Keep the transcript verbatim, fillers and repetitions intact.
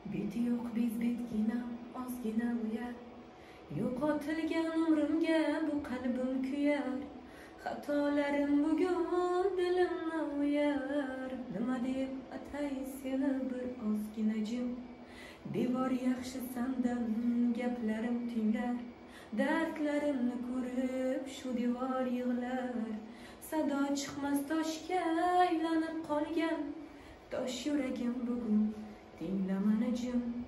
beti yo'q biz betgina ozgina uyar, yo'qotilgan umrimga bu qalbim kuyar, xatolarim bugun dilimni o'yar. Nima deb atay seni bir ozgina jim, devor yaxshi sandan gaplarim tinglar, dardlarimni ko'rib shu devor yig'lar. Sado chiqmas toshga aylanib qolgan, tosh yuragim bugun tingla mani jim.